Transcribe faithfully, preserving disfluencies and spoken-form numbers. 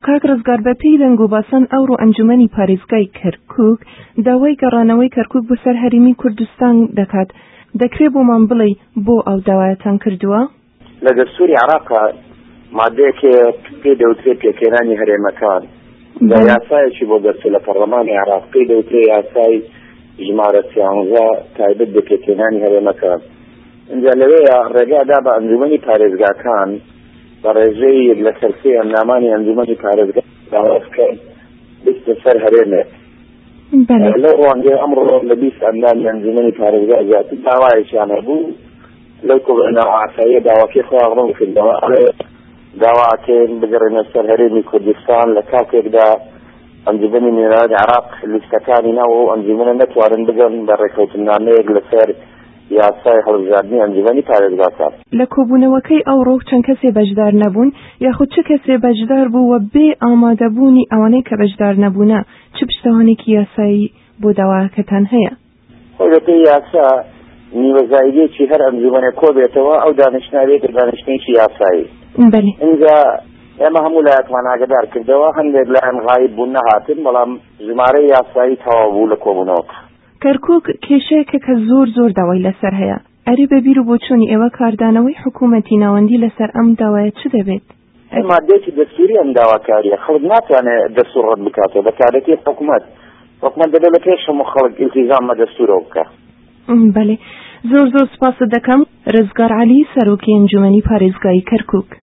کاک ڕزگار بە پێی دەنگ و باسان ئەوڕۆ ئەنجومەنی پارێزگای کەرکووک داوای گەڕانەوەی کەرکووک بۆ سەر هەرێمی کوردستان دەکات. دەکرێت بۆمان بڵێ بۆ ئەو داوایەتان کردووە؟ لە دەستوری عێراقا مادەیەکێ پێی دەوترێت پێکێنانی هەرێمەکان لە یاسایەکی بۆ دەرچوو لە پەرلەمانی عێراق پێی دەوترێت یاسای ژمارە سیانزە تایبەت بە پێکێنانی هەرێمەکان. اینجا لەوەیە ڕێگادا بە ئەنجومەنی پارێزگاکان بە ڕێژەی لە سەرفەی ئەندامانی ئەنجومەنی پارێزگا داواسکەن بستە سەر هەرێمێک. لەو ڕوانگەی ئەمڕۆ لە بیست ئەندامی ئەنجومەنی پارێزگا زیاتر داوایەکیان هەبوو لەو کۆبوونەوە ئاساییە داواکەی خۆیان ڕوون کردەوە داواکەین بگەڕێنە سەر هەرێمی کوردستان لە کاتێکدا ئەنجومەنی نێرانی عێراق لیستەکانی ناوە و ئەنجومەنە نەتوانن بگەن بە ڕێکەوتنامەیەک لەسەر یاسای هەڵبژاردننی ئەنجومەنی پارێزگاکان. لە کۆبوونەوەکەی ئەوڕۆ چەند کەسێ بەشدار نەبوون یاخود چه کەسێ بەشدار بوو و بێ ئامادەبوونی ئەوانەی کە بەشدار نەبوونە چ پشتەوانێکی یاسایی بۆ داواکەتان هەیە؟ خۆی یاسا نیوەزاییەکی هەر ئەنجومەنێک کۆ بێتەوە ئەو دانیشتناوێت دانیشتنێکی یاسایی. اینجا ئێمە هەموو لایەکمان ئاگادار کردەوە هەندێک لایەن غایب بوون نەهاتن بەڵام ژمارەی یاسایی تەواو بوو لە کۆبوونەوە. کەرکووک کێشەیەکە کە زۆر زۆر داوای لەسەر هەیە. ئەری بەبیر و بۆچوونی ئێوە کاردانەوەی حکوومەتی ناوەندی لەسەر ئەم داوایە چ دەبێت؟ مادەیەکی دەستوری ئەم داواکاریە خەڵک ناتوانێت دەستوور ڕەت بکاتەوە بەکارەتی حکوومەت. حکوومەت دەبێت لە پێش هەموو خەڵک ئیلتیزام بە دەستوورەوە بکات. بەڵێ زۆر زۆر سپاس دەکەم ڕزگار عەلی سەرۆکی ئەنجومەنی پارێزگای کەرکووک.